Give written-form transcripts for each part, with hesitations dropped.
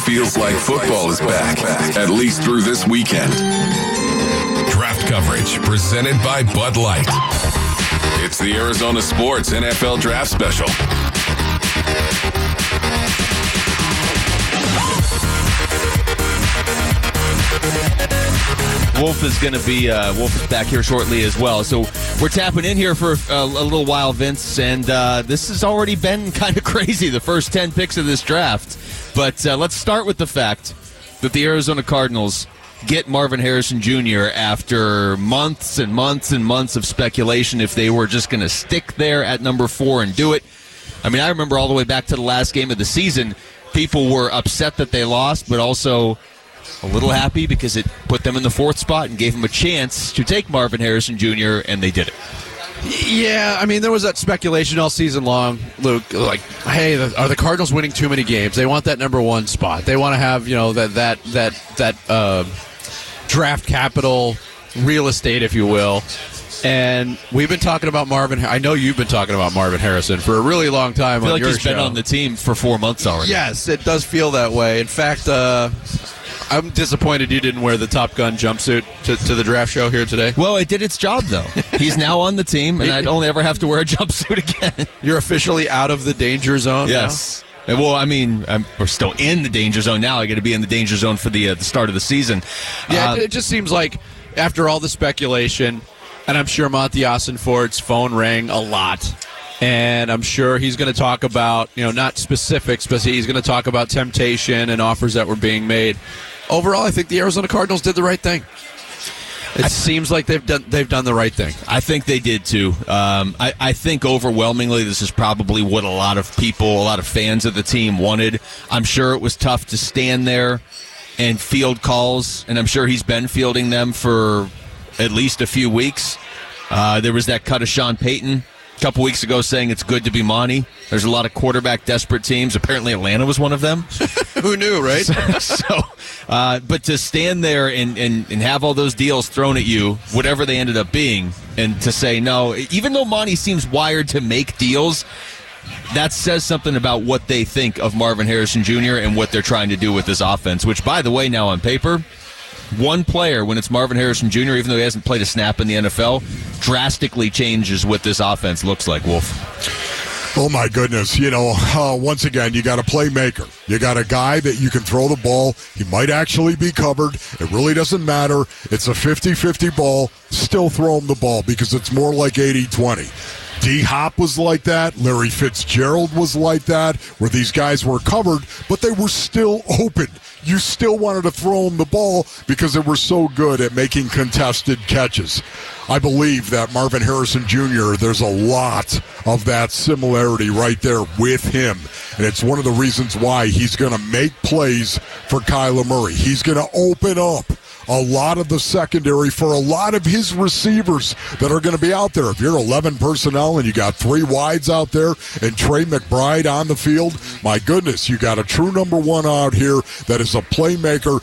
feels like football is back, at least through this weekend. Draft coverage presented by Bud Light. It's the Arizona Sports NFL Draft Special. Wolf is back here shortly as well. So we're tapping in here for a little while, Vince, and this has already been kind of crazy, the first 10 picks of this draft. But let's start with the fact that the Arizona Cardinals get Marvin Harrison Jr. after months and months and months of speculation if they were just going to stick there at number 4 and do it. I mean, I remember all the way back to the last game of the season, people were upset that they lost, but also a little happy because it put them in the 4th spot and gave them a chance to take Marvin Harrison Jr., and they did it. Yeah, I mean, there was that speculation all season long, Luke, like, hey, are the Cardinals winning too many games? They want that number 1 spot. They want to have, that draft capital, real estate, if you will. And we've been talking about I know you've been talking about Marvin Harrison for a really long time on your show. I feel like he's been on the team for 4 months already. Yes, it does feel that way. In fact, I'm disappointed you didn't wear the Top Gun jumpsuit to the draft show here today. Well, it did its job, though. He's now on the team, and I'd only ever have to wear a jumpsuit again. You're officially out of the danger zone yes. Now? Well, I mean, we're still in the danger zone now. I got to be in the danger zone for the start of the season. Yeah, it just seems like after all the speculation, and I'm sure Monty Ossenfort's phone rang a lot, and I'm sure he's going to talk about, not specifics, but he's going to talk about temptation and offers that were being made. Overall, I think the Arizona Cardinals did the right thing. It seems like they've done the right thing. I think they did too. I think overwhelmingly this is probably what a lot of people, a lot of fans of the team wanted. I'm sure it was tough to stand there and field calls, and I'm sure he's been fielding them for at least a few weeks. There was that cut of Sean Payton a couple weeks ago saying it's good to be Monty. There's a lot of quarterback desperate teams. Apparently Atlanta was one of them. Who knew, right? But to stand there and have all those deals thrown at you, whatever they ended up being, and to say no, even though Monty seems wired to make deals, that says something about what they think of Marvin Harrison Jr. and what they're trying to do with this offense, which, by the way, now on paper, one player, when it's Marvin Harrison Jr., even though he hasn't played a snap in the NFL, drastically changes what this offense looks like, Wolf. Oh, my goodness. Once again, you got a playmaker. You got a guy that you can throw the ball. He might actually be covered. It really doesn't matter. It's a 50-50 ball. Still throw him the ball because it's more like 80-20. D-Hop was like that. Larry Fitzgerald was like that, where these guys were covered, but they were still open. You still wanted to throw them the ball because they were so good at making contested catches. I believe that Marvin Harrison Jr., there's a lot of that similarity right there with him. And it's one of the reasons why he's going to make plays for Kyler Murray. He's going to open up a lot of the secondary for a lot of his receivers that are going to be out there. If you're 11 personnel and you got 3 wides out there and Trey McBride on the field, my goodness, you got a true number 1 out here that is a playmaker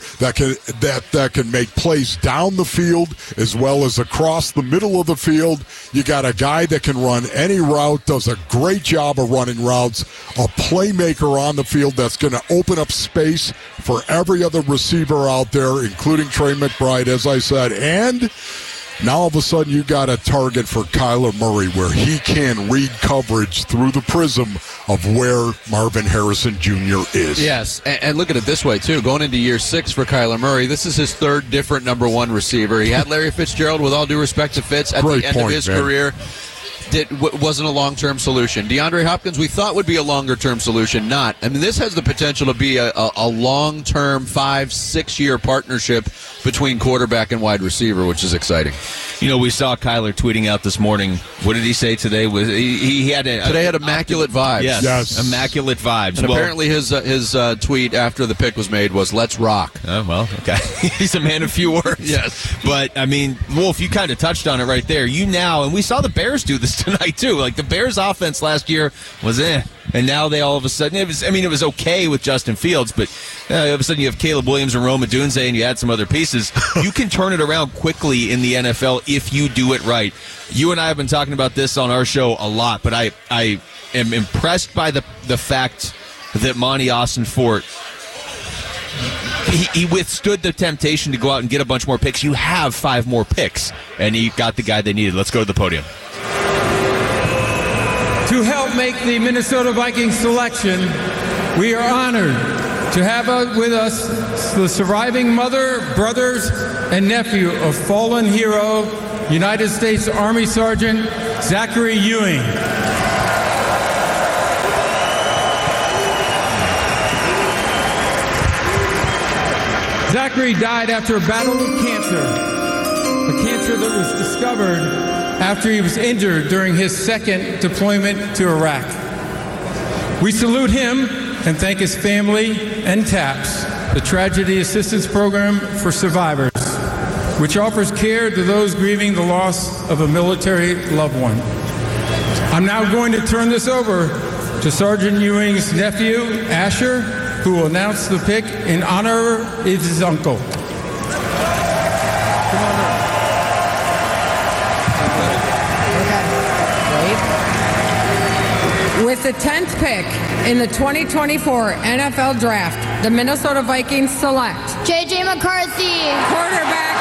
that can make plays down the field as well as across the middle of the field. You got a guy that can run any route, does a great job of running routes, a playmaker on the field that's going to open up space for every other receiver out there, including Trey McBride, as I said, and now all of a sudden you got a target for Kyler Murray where he can read coverage through the prism of where Marvin Harrison Jr. is. Yes, and look at it this way, too. Going into year 6 for Kyler Murray, this is his 3rd different number 1 receiver. He had Larry Fitzgerald, with all due respect to Fitz, at the end of his career. Wasn't a long-term solution. DeAndre Hopkins, we thought would be a longer-term solution, not. I mean, this has the potential to be a long-term 5-6 year partnership between quarterback and wide receiver, which is exciting. We saw Kyler tweeting out this morning. What did he say today? He had today had immaculate vibes. Yes, immaculate vibes. And apparently his tweet after the pick was made was "Let's rock." Oh, well, okay. He's a man of few words. Yes, but I mean, Wolf, you kind of touched on it right there. And we saw the Bears do this tonight too. Like the Bears' offense last year was and now they all of a sudden it was okay with Justin Fields, but all of a sudden you have Caleb Williams and Rome Odunze and you add some other pieces. You can turn it around quickly in the NFL if you do it right. You and I have been talking about this on our show a lot, but I am impressed by the fact that Monty Ossenfort he withstood the temptation to go out and get a bunch more picks. You have 5 more picks, and he got the guy they needed. Let's go to the podium. To help make the Minnesota Vikings selection, we are honored to have with us the surviving mother, brothers, and nephew of fallen hero, United States Army Sergeant Zachary Ewing. Zachary died after a battle with cancer, a cancer that was discovered after he was injured during his second deployment to Iraq. We salute him and thank his family and TAPS, the Tragedy Assistance Program for Survivors, which offers care to those grieving the loss of a military loved one. I'm now going to turn this over to Sergeant Ewing's nephew, Asher, who will announce the pick in honor of his uncle. With the 10th pick in the 2024 NFL Draft, the Minnesota Vikings select J.J. McCarthy, quarterback,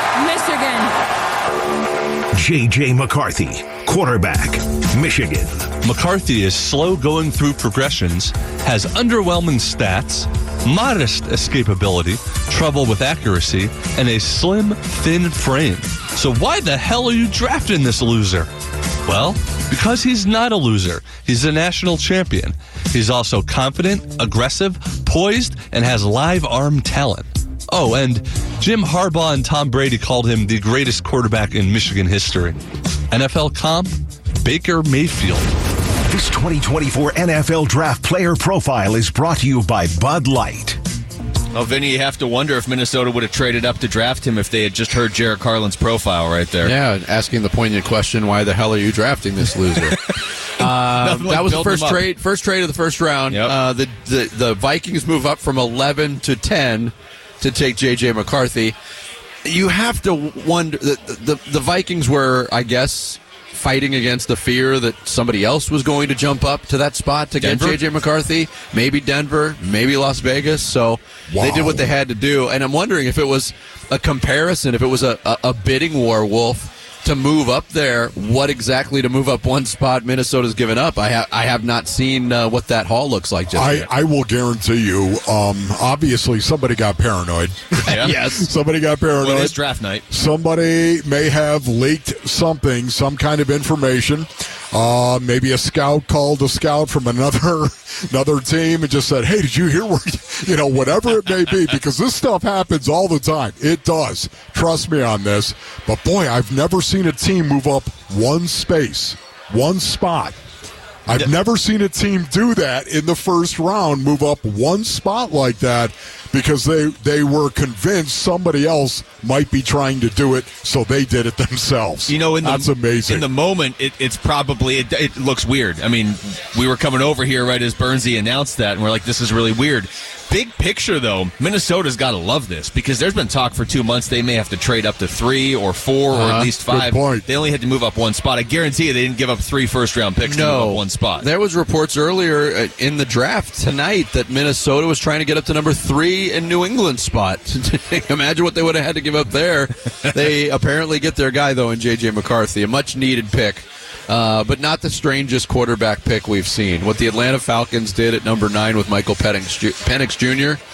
Michigan. J.J. McCarthy, quarterback, Michigan. McCarthy is slow going through progressions, has underwhelming stats, modest escapability, trouble with accuracy, and a slim, thin frame. So why the hell are you drafting this loser? Well, because he's not a loser. He's a national champion. He's also confident, aggressive, poised, and has live arm talent. Oh, and Jim Harbaugh and Tom Brady called him the greatest quarterback in Michigan history. NFL comp, Baker Mayfield. This 2024 NFL Draft Player Profile is brought to you by Bud Light. Well, Vinny, you have to wonder if Minnesota would have traded up to draft him if they had just heard Jarrett Carlin's profile right there. Yeah, asking the poignant question, why the hell are you drafting this loser? That was the first trade of the first round. Yep. The Vikings move up from 11 to 10 to take J.J. McCarthy. You have to wonder, the Vikings were, I guess, fighting against the fear that somebody else was going to jump up to that spot to get J.J. McCarthy. Maybe Denver, maybe Las Vegas. So they did what they had to do. And I'm wondering if it was a comparison, if it was a bidding war, Wolf, to move up there, what exactly to move up one spot Minnesota's given up. I have not seen what that haul looks like just yet. I will guarantee you, obviously somebody got paranoid. Yeah. Yes. Somebody got paranoid. Well, it is draft night. Somebody may have leaked something, some kind of information. Maybe a scout called a scout from another team and just said, hey, did you hear whatever it may be, because this stuff happens all the time. It does. Trust me on this. But boy, I've never seen a team move up one spot. I've never seen a team do that in the first round, move up one spot like that, because they were convinced somebody else might be trying to do it, so they did it themselves. That's amazing. In the moment, it's probably it looks weird. I mean, we were coming over here right as Bernsey announced that, and we're like, this is really weird. Big picture, though, Minnesota's got to love this, because there's been talk for 2 months they may have to trade up to 3 or 4 or at least 5. Good point. They only had to move up one spot. I guarantee you they didn't give up 3 first-round picks to move up one spot. There was reports earlier in the draft tonight that Minnesota was trying to get up to number 3 in New England spot. Imagine what they would have had to give up there. They apparently get their guy, though, in J.J. McCarthy, a much-needed pick. But not the strangest quarterback pick we've seen. What the Atlanta Falcons did at number 9 with Michael Penix Jr.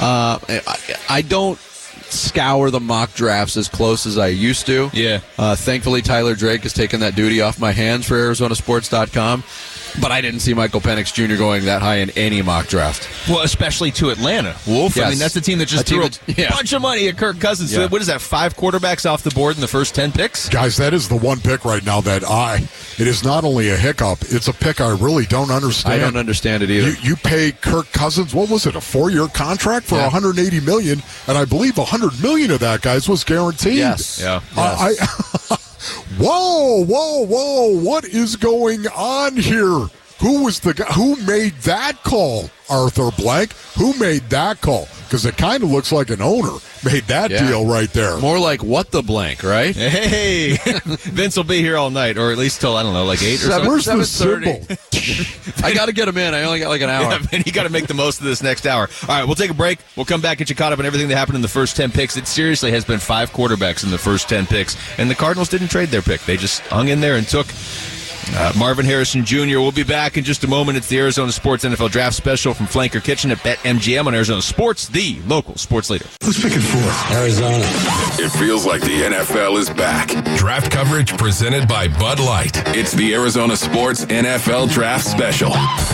I don't scour the mock drafts as close as I used to. Yeah. Thankfully, Tyler Drake has taken that duty off my hands for ArizonaSports.com. But I didn't see Michael Penix Jr. going that high in any mock draft. Well, especially to Atlanta. Wolf, yes. I mean, that's the team that just threw a bunch of money at Kirk Cousins. Yeah. So what is that, 5 quarterbacks off the board in the first 10 picks? Guys, that is the one pick right now that it is not only a hiccup, it's a pick I really don't understand. I don't understand it either. You pay Kirk Cousins, what was it, a 4-year contract for $180 million, and I believe $100 million of that, guys, was guaranteed. Yes. Yeah. Whoa, what is going on here? who was the guy who made that call? Arthur Blank. Who made that call? Because it kind of looks like an owner made that deal right there. More like what the blank, right? Hey, Vince will be here all night, or at least till, I don't know, like 8 or something. Where's the symbol? I got to get him in. I only got like an hour. Yeah, man, you got to make the most of this next hour. All right, we'll take a break. We'll come back, get you caught up on everything that happened in the first 10 picks. It seriously has been 5 quarterbacks in the first 10 picks, and the Cardinals didn't trade their pick. They just hung in there and took Marvin Harrison Jr. We'll be back in just a moment. It's the Arizona Sports NFL Draft Special from Flanker Kitchen at BetMGM on Arizona Sports, the local sports leader. Who's picking 4th? Arizona. It feels like the NFL is back. Draft coverage presented by Bud Light. It's the Arizona Sports NFL Draft Special.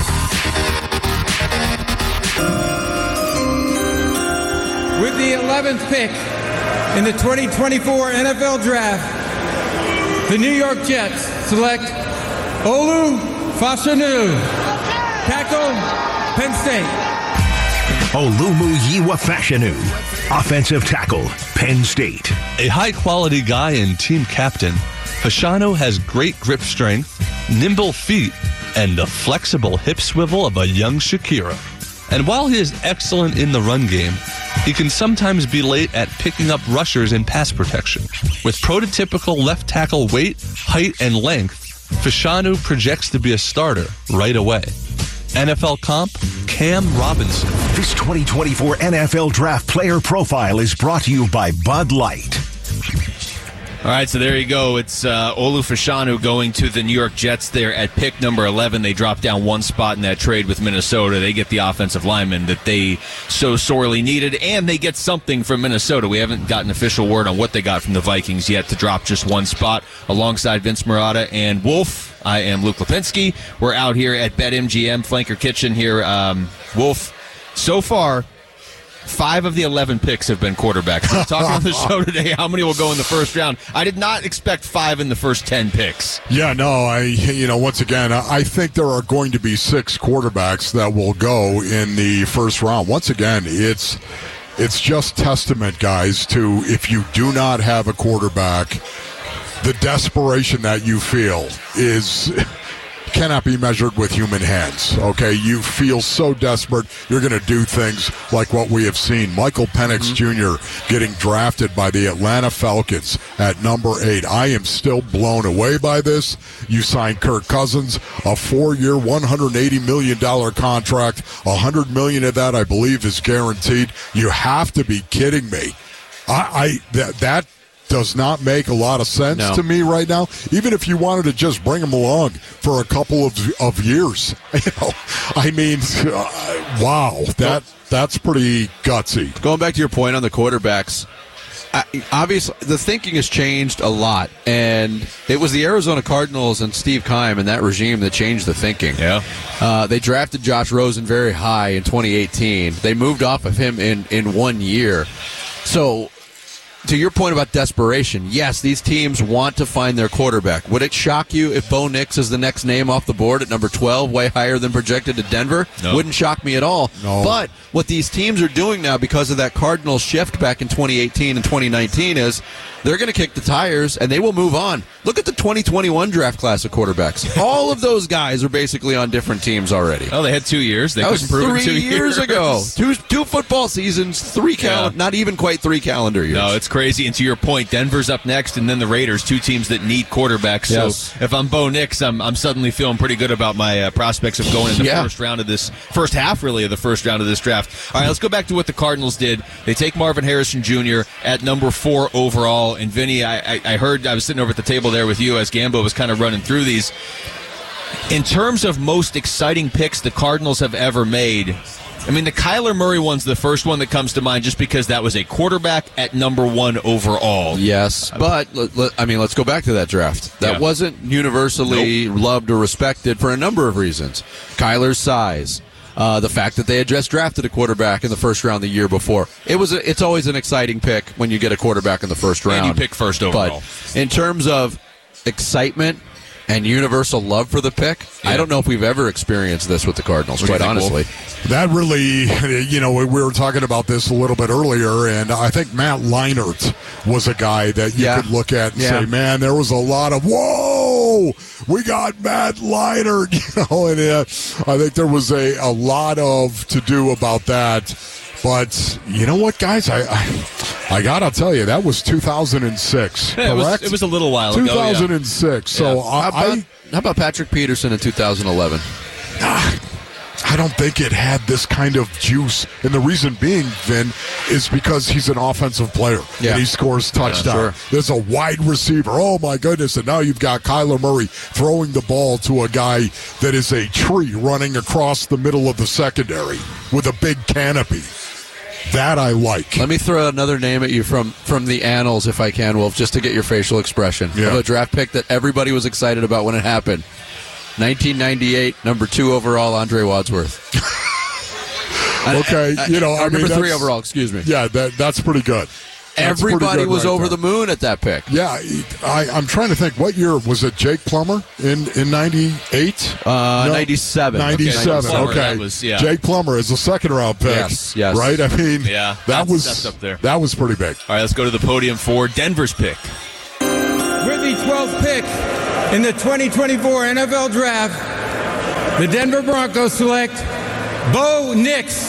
With the 11th pick in the 2024 NFL Draft, the New York Jets select Olu Fashanu, tackle, Penn State. Olumu Fashanu, offensive tackle, Penn State. A high-quality guy and team captain, Fashanu has great grip strength, nimble feet, and the flexible hip swivel of a young Shakira. And while he is excellent in the run game, he can sometimes be late at picking up rushers in pass protection. With prototypical left tackle weight, height, and length, Fashanu projects to be a starter right away. NFL comp, Cam Robinson. This 2024 NFL Draft Player Profile is brought to you by Bud Light. All right, so there you go. It's Olu Fashanu going to the New York Jets there at pick number 11. They drop down 1 spot in that trade with Minnesota. They get the offensive lineman that they so sorely needed, and they get something from Minnesota. We haven't gotten official word on what they got from the Vikings yet to drop just 1 spot. Alongside Vince Marotta and Wolf, I am Luke Lipinski. We're out here at BetMGM Flanker Kitchen here. Wolf, so far, 5 of the 11 picks have been quarterbacks. We're talking on the show today how many will go in the first round. I did not expect 5 in the first 10 picks. Yeah, no, once again, I think there are going to be 6 quarterbacks that will go in the first round. Once again, it's just testament, guys, to if you do not have a quarterback, the desperation that you feel cannot be measured with human hands, okay? You feel so desperate, you're going to do things like what we have seen. Michael Penix Jr. getting drafted by the Atlanta Falcons at number 8. I am still blown away by this. You signed Kirk Cousins, a 4-year, $180 million contract. $100 million of that, I believe, is guaranteed. You have to be kidding me. That does not make a lot of sense to me right now. Even if you wanted to just bring him along for a couple of years, wow, that's pretty gutsy. Going back to your point on the quarterbacks, obviously the thinking has changed a lot, and it was the Arizona Cardinals and Steve Keim and that regime that changed the thinking. Yeah, they drafted Josh Rosen very high in 2018. They moved off of him in 1 year. So, to your point about desperation, yes, these teams want to find their quarterback. Would it shock you if Bo Nix is the next name off the board at number 12, way higher than projected to Denver? No. Wouldn't shock me at all. No. But what these teams are doing now because of that Cardinals shift back in 2018 and 2019 is they're going to kick the tires and they will move on. Look at the 2021 draft class of quarterbacks. All of those guys are basically on different teams already. Oh, they had 2 years. That was 3 years ago. Two football seasons, not even quite 3 calendar years. No, it's crazy. And to your point, Denver's up next, and then the Raiders, 2 teams that need quarterbacks. Yes. So if I'm Bo Nix, I'm suddenly feeling pretty good about my prospects of going in the first half, really, of the first round of this draft. All right, let's go back to what the Cardinals did. They take Marvin Harrison Jr. at number 4 overall. And Vinny, I heard, I was sitting over at the table there with you as Gambo was kind of running through these. In terms of most exciting picks the Cardinals have ever made, I mean, the Kyler Murray one's the first one that comes to mind just because that was a quarterback at number 1 overall. Yes, but, let's go back to that draft. That wasn't universally loved or respected for a number of reasons. Kyler's size. The fact that they had just drafted a quarterback in the first round the year before. It's always an exciting pick when you get a quarterback in the first round. And you pick first overall. But in terms of excitement and universal love for the pick, I don't know if we've ever experienced this with the Cardinals, quite honestly. That really, we were talking about this a little bit earlier, and I think Matt Leinart was a guy that you could look at and say, man, there was a lot of, whoa, oh, we got Matt Leinart. And I think there was a lot of to do about that. But you know what, guys? I gotta tell you, that was 2006, yeah, correct? It was a little while ago. 2006. Yeah. So how about Patrick Peterson in 2011? I don't think it had this kind of juice. And the reason being, Vin, is because he's an offensive player. Yeah. And he scores touchdown. Sure. There's a wide receiver. Oh, my goodness. And now you've got Kyler Murray throwing the ball to a guy that is a tree running across the middle of the secondary with a big canopy. That I like. Let me throw another name at you from the annals, if I can, Wolf, just to get your facial expression. Yeah. Of a draft pick that everybody was excited about when it happened. 1998, number 2 overall, Andre Wadsworth. Okay, number 3 overall, excuse me. Yeah, that's pretty good. Everybody was over the moon at that pick. Yeah, I'm trying to think. What year was it? Jake Plummer in 98? 97. 97. Okay. That was, yeah. Jake Plummer is a second-round pick. Yes. Right? I mean, that's up there. That was pretty big. All right, let's go to the podium for Denver's pick. With the 12th pick in the 2024 NFL Draft, the Denver Broncos select Bo Nix,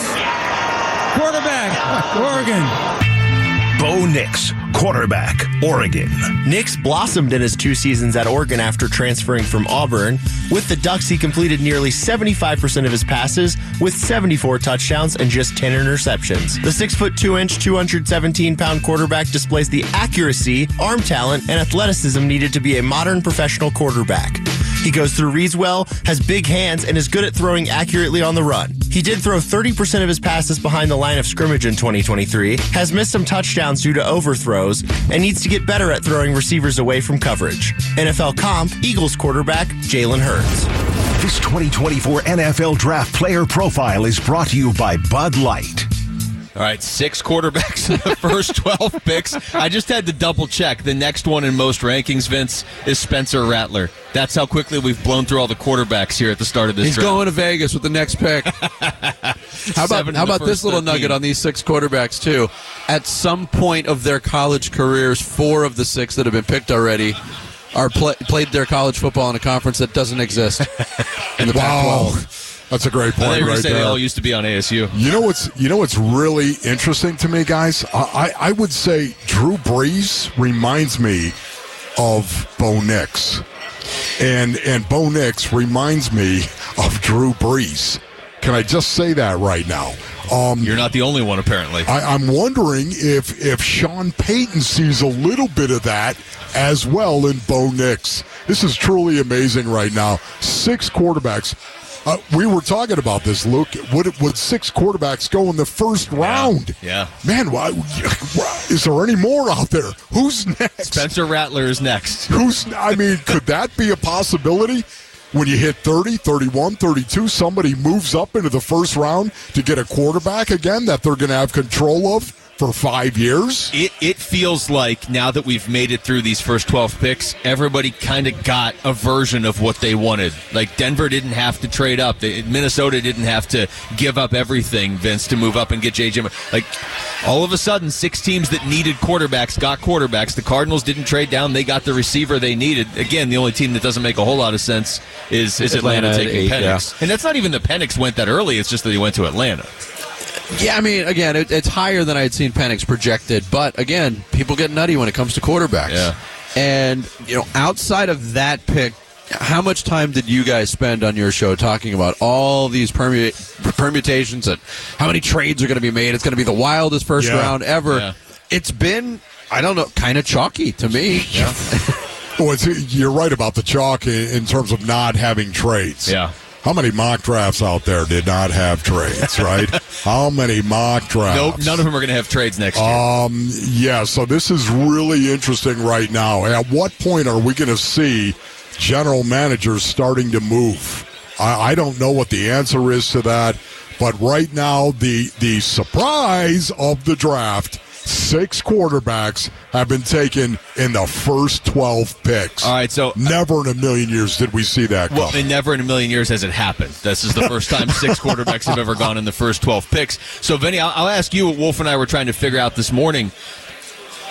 quarterback, Oregon. Bo Nix, quarterback, Oregon. Nix blossomed in his 2 seasons at Oregon after transferring from Auburn. With the Ducks, he completed nearly 75% of his passes with 74 touchdowns and just 10 interceptions. The 6'2", 217-pound quarterback displays the accuracy, arm talent, and athleticism needed to be a modern professional quarterback. He goes through reads well, has big hands, and is good at throwing accurately on the run. He did throw 30% of his passes behind the line of scrimmage in 2023, has missed some touchdowns due to overthrows, and needs to get better at throwing receivers away from coverage. NFL comp, Eagles quarterback, Jalen Hurts. This 2024 NFL Draft Player Profile is brought to you by Bud Light. All right, 6 quarterbacks in the first 12 picks. I just had to double check. The next one in most rankings, Vince, is Spencer Rattler. That's how quickly we've blown through all the quarterbacks here at the start of this He's draft. going to Vegas with the next pick. How about this little 13. nugget on these 6 quarterbacks, too? At some point of their college careers, 4 of the 6 that have been picked already are played their college football in a conference that doesn't exist in the Pac-12. That's a great point. I right say there. They all used to be on ASU. You know what's really interesting to me, guys? I would say Drew Brees reminds me of Bo Nix, and Bo Nix reminds me of Drew Brees. Can I just say that right now? You're not the only one, apparently. I'm wondering if Sean Payton sees a little bit of that as well in Bo Nix. This is truly amazing right now. 6 quarterbacks. We were talking about this, Luke. Would 6 quarterbacks go in the first round? Yeah. Man, is there any more out there? Who's next? Spencer Rattler is next. Could that be a possibility? When you hit 30, 31, 32, somebody moves up into the first round to get a quarterback again that they're going to have control of for 5 years? It feels like now that we've made it through these first 12 picks, everybody kind of got a version of what they wanted. Like Denver didn't have to trade up. Minnesota didn't have to give up everything, Vince, to move up and get J.J. Like all of a sudden, 6 teams that needed quarterbacks got quarterbacks. The Cardinals didn't trade down. They got the receiver they needed. Again, the only team that doesn't make a whole lot of sense is Atlanta taking Penix. Yeah. And that's not even the Penix went that early. It's just that he went to Atlanta. Yeah, I mean, again, it's higher than I had seen Penix projected. But, again, people get nutty when it comes to quarterbacks. Yeah. And, outside of that pick, how much time did you guys spend on your show talking about all these permutations and how many trades are going to be made? It's going to be the wildest first round ever. Yeah. It's been, I don't know, kind of chalky to me. Yeah. Well, you're right about the chalk in terms of not having trades. Yeah. How many mock drafts out there did not have trades, right? How many mock drafts? Nope, none of them are going to have trades next year. Yeah, so this is really interesting right now. At what point are we going to see general managers starting to move? I don't know what the answer is to that, but right now the surprise of the draft, 6 quarterbacks have been taken in the first 12 picks. All right, so never in a million years did we see that come. Well, and never in a million years has it happened. This is the first time 6 quarterbacks have ever gone in the first 12 picks. So, Vinny, I'll ask you what Wolf and I were trying to figure out this morning.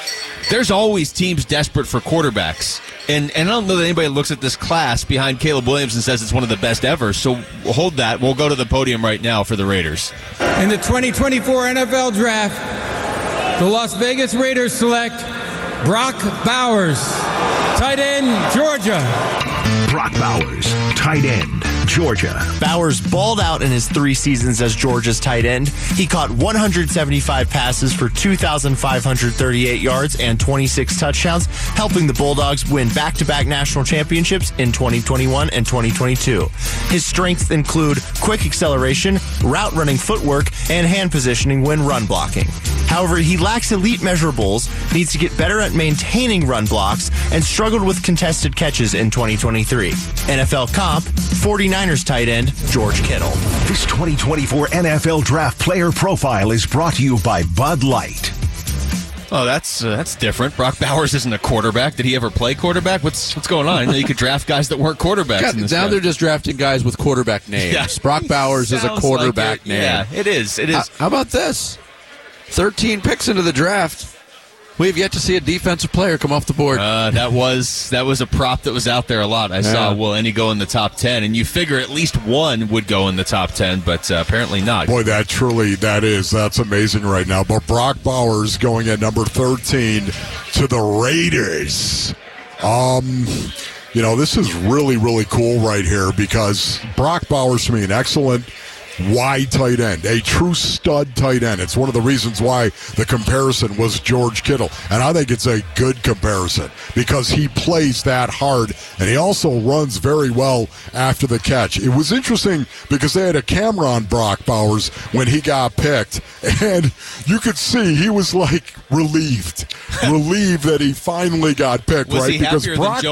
there's always teams desperate for quarterbacks. And I don't know that anybody looks at this class behind Caleb Williams and says it's one of the best ever. So hold that. We'll go to the podium right now for the Raiders. In the 2024 NFL Draft, the Las Vegas Raiders select Brock Bowers, tight end, Georgia. Brock Bowers, tight end, Georgia. Bowers balled out in his 3 seasons as Georgia's tight end. He caught 175 passes for 2,538 yards and 26 touchdowns, helping the Bulldogs win back-to-back national championships in 2021 and 2022. His strengths include quick acceleration, route-running footwork, and hand positioning when run blocking. However, he lacks elite measurables, needs to get better at maintaining run blocks, and struggled with contested catches in 2023. NFL comp, 49ers tight end, George Kittle. This 2024 NFL Draft Player Profile is brought to you by Bud Light. Oh, that's different. Brock Bowers isn't a quarterback. Did he ever play quarterback? What's going on? I know you could draft guys that weren't quarterbacks. Now they're just drafting guys with quarterback names. Yeah. Brock Bowers is a quarterback name. Yeah, it is. It is. How about this? 13 picks into the draft. We have yet to see a defensive player come off the board. That was a prop that was out there a lot. I saw, will any go in the top 10? And you figure at least one would go in the top 10, but apparently not. Boy, that's amazing right now. But Brock Bowers going at number 13 to the Raiders. This is really, really cool right here because Brock Bowers, to me, an excellent wide tight end, a true stud tight end. It's one of the reasons why the comparison was George Kittle. And I think it's a good comparison because he plays that hard and he also runs very well after the catch. It was interesting because they had a camera on Brock Bowers when he got picked, and you could see he was like relieved that he finally got picked, was right? Because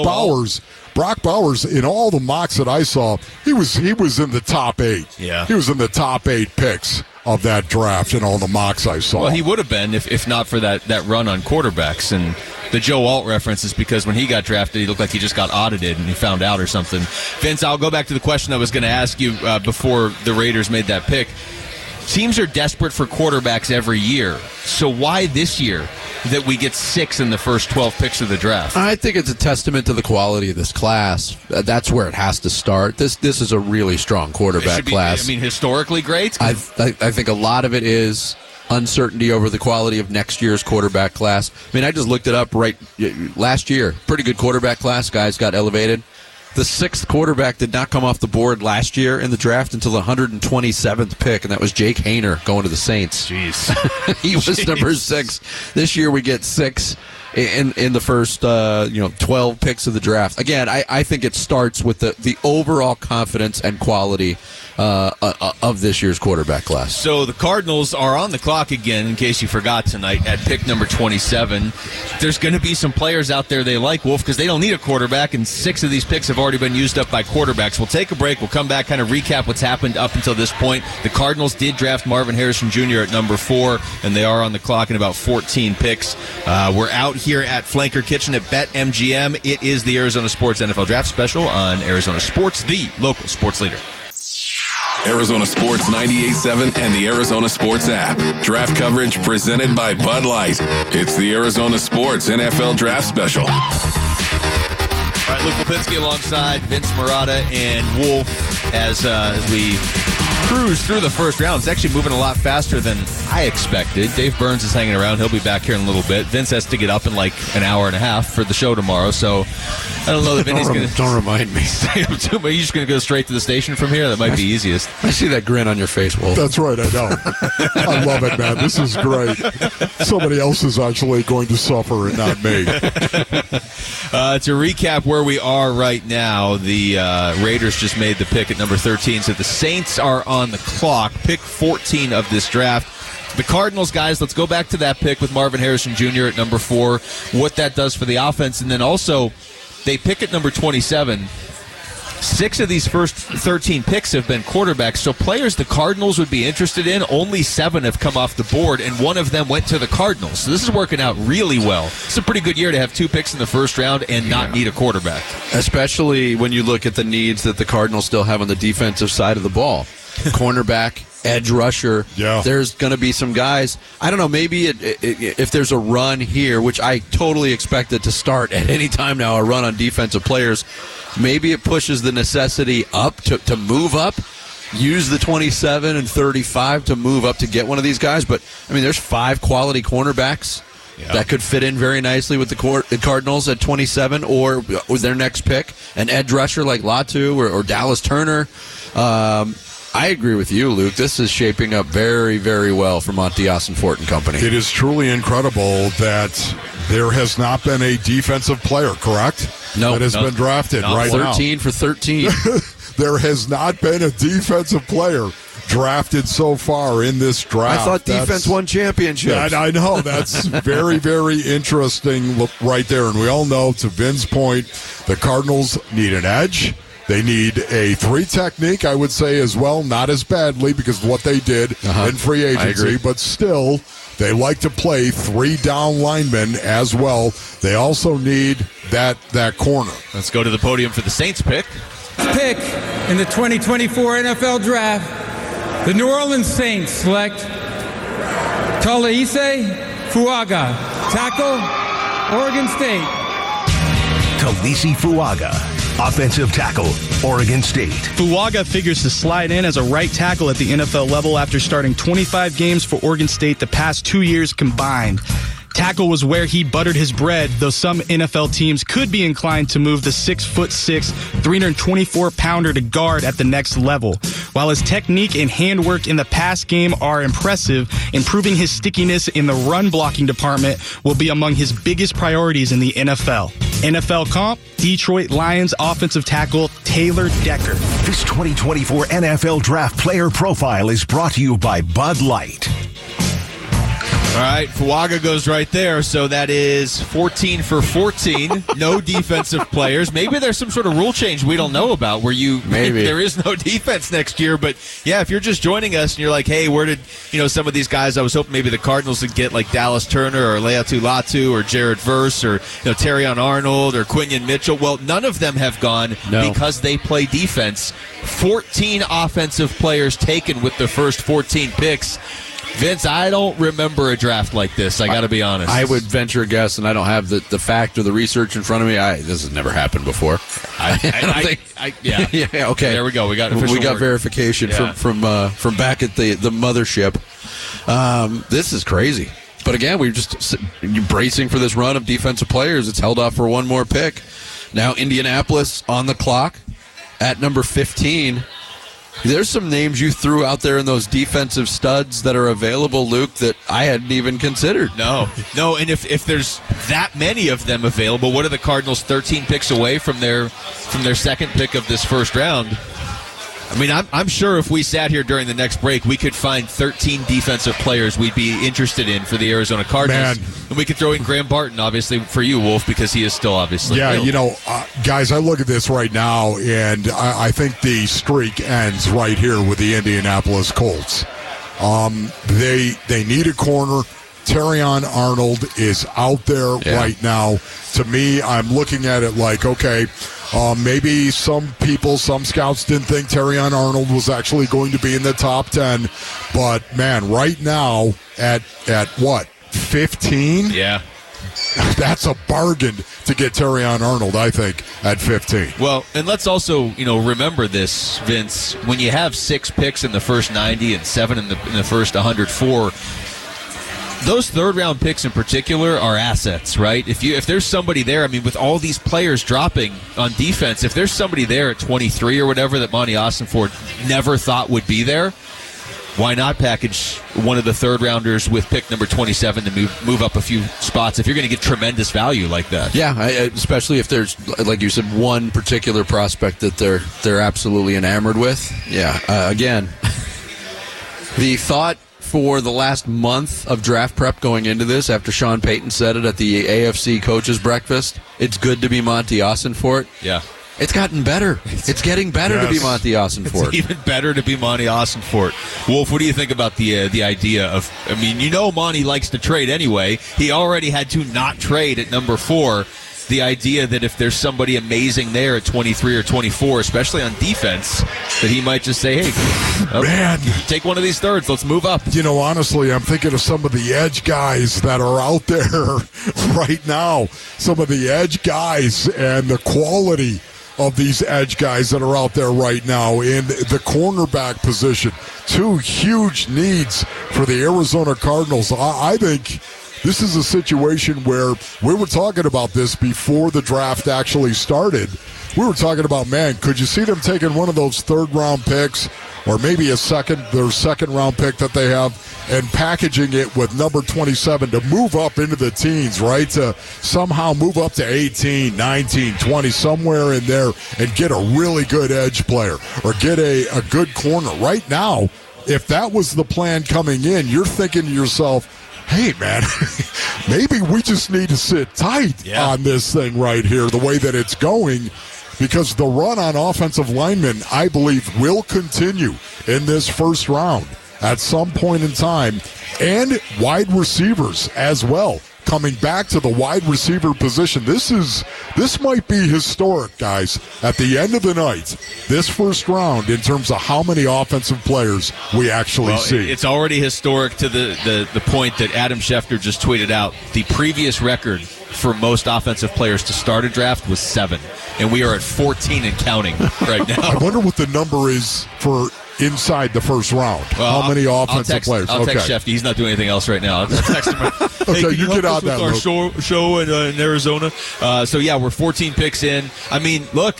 Brock Bowers, in all the mocks that I saw, he was in the top 8. Yeah. He was in the top 8 picks of that draft in all the mocks I saw. Well, he would have been if not for that run on quarterbacks. And the Joe Alt reference is because when he got drafted, he looked like he just got audited and he found out or something. Vince, I'll go back to the question I was going to ask you before the Raiders made that pick. Teams are desperate for quarterbacks every year. So why this year that we get 6 in the first 12 picks of the draft? I think it's a testament to the quality of this class. That's where it has to start. This is a really strong quarterback class. Historically great? I think a lot of it is uncertainty over the quality of next year's quarterback class. I just looked it up last year. Pretty good quarterback class. Guys got elevated. The 6th quarterback did not come off the board last year in the draft until the 127th pick, and that was Jake Haener going to the Saints. Jeez. He was number 6. This year we get 6 in the first 12 picks of the draft. Again, I think it starts with the overall confidence and quality of this year's quarterback class. So the Cardinals are on the clock again, in case you forgot tonight, at pick number 27. There's going to be some players out there they like, Wolf, because they don't need a quarterback, and 6 of these picks have already been used up by quarterbacks. We'll take a break. We'll come back, kind of recap what's happened up until this point. The Cardinals did draft Marvin Harrison Jr. at number 4, and they are on the clock in about 14 picks. We're out here at Flanker Kitchen at BetMGM. It is the Arizona Sports NFL Draft Special on Arizona Sports, the local sports leader. Arizona Sports 98.7 and the Arizona Sports app. Draft coverage presented by Bud Light. It's the Arizona Sports NFL Draft Special. All right, Luke Lipinski alongside Vince Marotta and Wolf as we cruise through the first round. It's actually moving a lot faster than I expected. Dave Burns is hanging around. He'll be back here in a little bit. Vince has to get up in like an hour and a half for the show tomorrow, so I don't know that Vinny's going to... Don't remind me. Stay up too much. Are you just going to go straight to the station from here? That might be easiest. I see that grin on your face, Wolf. That's right, I know. I love it, man. This is great. Somebody else is actually going to suffer and not me. To recap where we are right now, the Raiders just made the pick at number 13, so the Saints are on the clock, pick 14 of this draft. The Cardinals, guys, let's go back to that pick with Marvin Harrison Jr. at number 4, what that does for the offense, and then also they pick at number 27. 6 of these first 13 picks have been quarterbacks, so players the Cardinals would be interested in, only 7 have come off the board, and 1 of them went to the Cardinals. So this is working out really well. It's a pretty good year to have 2 picks in the first round and not need a quarterback. Especially when you look at the needs that the Cardinals still have on the defensive side of the ball. cornerback, edge rusher. Yeah. There's going to be some guys. I don't know, maybe if there's a run here, which I totally expect it to start at any time now, a run on defensive players, maybe it pushes the necessity up to move up. Use the 27 and 35 to move up to get one of these guys. But, I mean, there's 5 quality cornerbacks that could fit in very nicely with the Cardinals at 27 or with their next pick. An edge rusher like Latu or Dallas Turner. I agree with you, Luke. This is shaping up very, very well for Monty Ossenfort and company. It is truly incredible that there has not been a defensive player, correct? No. That has been drafted right now. 13 for 13. There has not been a defensive player drafted so far in this draft. I thought defense won championships. I know. That's very, very interesting right there. And we all know, to Vin's point, the Cardinals need an edge. They need a 3 technique, I would say, as well. Not as badly because of what they did in free agency, but still, they like to play 3 down linemen as well. They also need that corner. Let's go to the podium for the Saints pick. Pick in the 2024 NFL Draft, the New Orleans Saints select Taliese Fuaga, tackle, Oregon State. Taliese Fuaga, offensive tackle, Oregon State. Fuaga figures to slide in as a right tackle at the NFL level after starting 25 games for Oregon State the past 2 years combined. Tackle was where he buttered his bread, though some NFL teams could be inclined to move the 6'6", 324-pounder to guard at the next level. While his technique and handwork in the pass game are impressive, improving his stickiness in the run-blocking department will be among his biggest priorities in the NFL. NFL comp, Detroit Lions offensive tackle Taylor Decker. This 2024 NFL Draft Player Profile is brought to you by Bud Light. All right, Fuaga goes right there, so that is 14 for 14. No defensive players. Maybe there's some sort of rule change we don't know about where there is no defense next year. But, yeah, if you're just joining us and you're like, hey, where did some of these guys, I was hoping maybe the Cardinals would get like Dallas Turner or Leatu Latu or Jared Verse or Terrion Arnold or Quinion Mitchell. Well, none of them have gone because they play defense. 14 offensive players taken with the first 14 picks. Vince, I don't remember a draft like this. I got to be honest. I would venture a guess, and I don't have the fact or the research in front of me. This has never happened before. Yeah. Okay. There we go. We got verification from back at the mothership. This is crazy. But again, we're just bracing for this run of defensive players. It's held off for one more pick. Now Indianapolis on the clock at number 15. There's some names you threw out there in those defensive studs that are available, Luke, that I hadn't even considered. No, and if there's that many of them available, what are the Cardinals 13 picks away from their second pick of this first round? I mean, I'm sure if we sat here during the next break, we could find 13 defensive players we'd be interested in for the Arizona Cardinals. And we could throw in Graham Barton, obviously, for you, Wolf, because he is still obviously available. Guys, I look at this right now, and I think the streak ends right here with the Indianapolis Colts. They need a corner. Terrion Arnold is out there right now. To me, I'm looking at it like, okay, maybe some scouts didn't think Terrion Arnold was actually going to be in the top 10. But, man, right now at what, 15? Yeah. That's a bargain to get Terrion Arnold, I think, at 15. Well, and let's also, remember this, Vince. When you have 6 picks in the first 90 and 7 in the first 104, those third-round picks in particular are assets, right? If there's somebody there, I mean, with all these players dropping on defense, if there's somebody there at 23 or whatever that Monty Ossenfort never thought would be there, why not package one of the third-rounders with pick number 27 to move up a few spots if you're going to get tremendous value like that? Yeah, especially if there's, like you said, one particular prospect that they're absolutely enamored with. Yeah, again, the thought for the last month of draft prep going into this, after Sean Payton said it at the AFC coaches breakfast, it's good to be Monty Ossenfort. Yeah. It's gotten better. It's getting better to be Monty Ossenfort. It's even better to be Monty Ossenfort. Wolf, what do you think about the idea of, Monty likes to trade anyway. He already had to not trade at number 4. the idea that if there's somebody amazing there at 23 or 24, especially on defense, that he might just say, hey, man, take one of these thirds. Let's move up. Honestly, I'm thinking of some of the edge guys that are out there right now. Some of the edge guys and the quality of these edge guys that are out there right now in the cornerback position. Two huge needs for the Arizona Cardinals. I think this is a situation where we were talking about this before the draft actually started. We were talking about, man, could you see them taking one of those third-round picks or maybe their second-round pick that they have and packaging it with number 27 to move up into the teens, right? To somehow move up to 18, 19, 20, somewhere in there and get a really good edge player or get a good corner. Right now, if that was the plan coming in, you're thinking to yourself, hey, man, maybe we just need to sit tight on this thing right here, the way that it's going, because the run on offensive linemen, I believe, will continue in this first round at some point in time, and wide receivers as well. Coming back to the wide receiver position, this might be historic, guys, at the end of the night, this first round, in terms of how many offensive players we actually see. It's already historic to the point that Adam Schefter just tweeted out. The previous record for most offensive players to start a draft was 7, and we are at 14 and counting right now. I wonder what the number is for inside the first round. Well, how many offensive players? I'll text Shefty. He's not doing anything else right now. I'll text him. Hey, okay, you get out that our show in Arizona. So yeah, we're 14 picks in. I mean, look,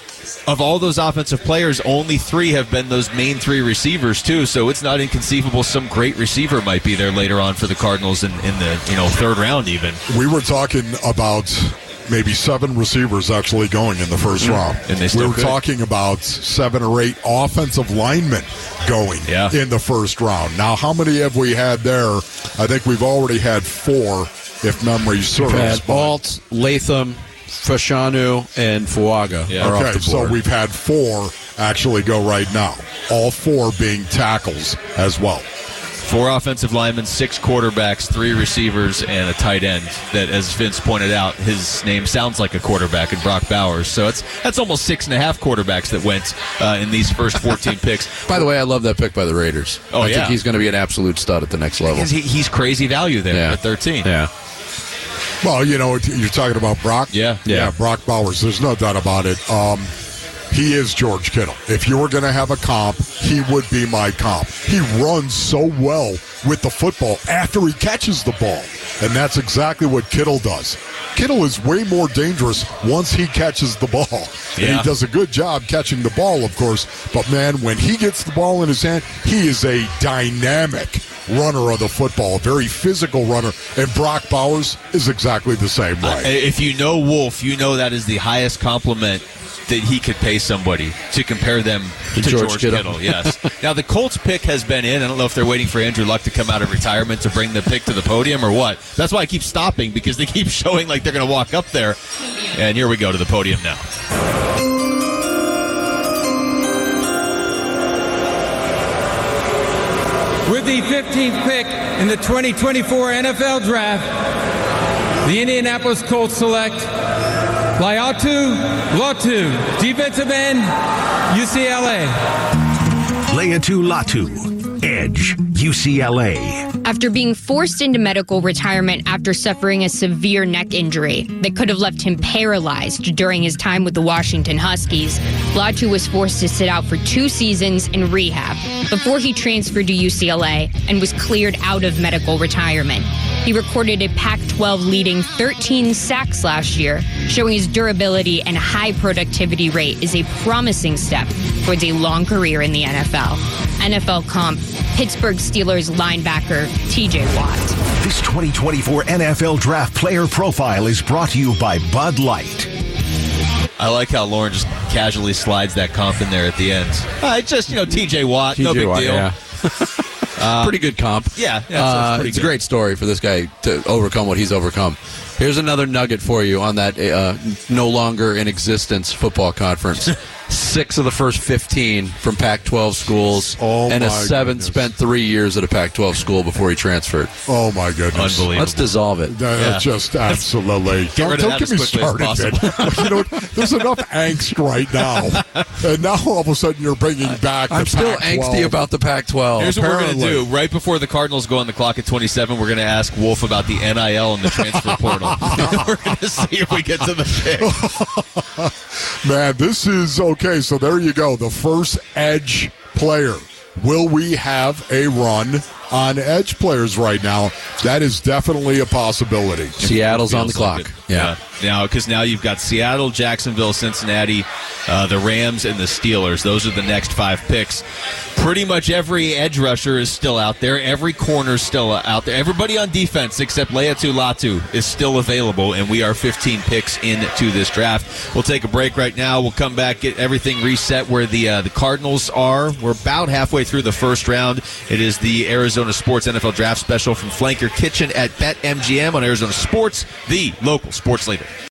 of all those offensive players, only 3 have been those main 3 receivers too. So it's not inconceivable some great receiver might be there later on for the Cardinals in the third round even. We were talking about maybe 7 receivers actually going in the first round. And they still we were talking about 7 or 8 offensive linemen going in the first round. Now, how many have we had there? I think we've already had 4, if memory serves. We've had Alt, Latham, Fashanu, and Fuaga are off the board. So we've had 4 actually go right now. All 4 being tackles as well. 4 offensive linemen, 6 quarterbacks, 3 receivers, and a tight end that, as Vince pointed out, his name sounds like a quarterback in Brock Bowers. So that's almost 6.5 quarterbacks that went in these first 14 picks. By the way, I love that pick by the Raiders. I think he's going to be an absolute stud at the next level. He's crazy value there at 13. Yeah. Well, you're talking about Brock? Yeah, Brock Bowers. There's no doubt about it. He is George Kittle. If you were going to have a comp, he would be my comp. He runs so well with the football after he catches the ball, and that's exactly what Kittle does. Kittle is way more dangerous once he catches the ball. And he does a good job catching the ball, of course, but, man, when he gets the ball in his hand, he is a dynamic runner of the football, a very physical runner, and Brock Bowers is exactly the same way. If you know Wolf, you know that is the highest compliment that he could pay somebody to compare them to George Kittle. Yes. Now, the Colts pick has been in. I don't know if they're waiting for Andrew Luck to come out of retirement to bring the pick to the podium or what. That's why I keep stopping, because they keep showing like they're going to walk up there. And here we go to the podium now. With the 15th pick in the 2024 NFL Draft, the Indianapolis Colts select Laiatu Latu, defensive end, UCLA. Laiatu Latu, edge, UCLA. After being forced into medical retirement after suffering a severe neck injury that could have left him paralyzed during his time with the Washington Huskies, Latu was forced to sit out for 2 seasons in rehab before he transferred to UCLA and was cleared out of medical retirement. He recorded a Pac-12 leading 13 sacks last year, showing his durability and high productivity rate is a promising step towards a long career in the NFL. NFL comp, Pittsburgh Steelers linebacker TJ Watt. This 2024 NFL Draft Player Profile is brought to you by Bud Light. I like how Lauren just casually slides that comp in there at the end. Just, TJ Watt, no big deal. Yeah. Pretty good comp. Yeah, it's a great story for this guy to overcome what he's overcome. Here's another nugget for you on that no longer in existence football conference. 6 of the first 15 from Pac-12 schools, and a 7th spent 3 years at a Pac-12 school before he transferred. Oh, my goodness. Unbelievable. Let's dissolve it. That's just absolutely. Don't get me started, man. There's enough angst right now. And now all of a sudden you're bringing back I'm the still Pac-12. angsty about the Pac-12. Here's what we're going to do. Right before the Cardinals go on the clock at 27, we're going to ask Wolf about the NIL and the transfer portal. We're going to see if we get to the pick. Man, this is okay. So there you go. The first edge player. Will we have a run on edge players right now? That is definitely a possibility. Seattle's on the clock. Yeah. Now you've got Seattle, Jacksonville, Cincinnati, the Rams, and the Steelers. Those are the next 5 picks. Pretty much every edge rusher is still out there. Every corner is still out there. Everybody on defense except Laiatu Latu is still available, and we are 15 picks into this draft. We'll take a break right now. We'll come back, get everything reset where the Cardinals are. We're about halfway through the first round. It is the Arizona Sports NFL Draft Special from Flanker Kitchen at BetMGM on Arizona Sports, the local sports leader.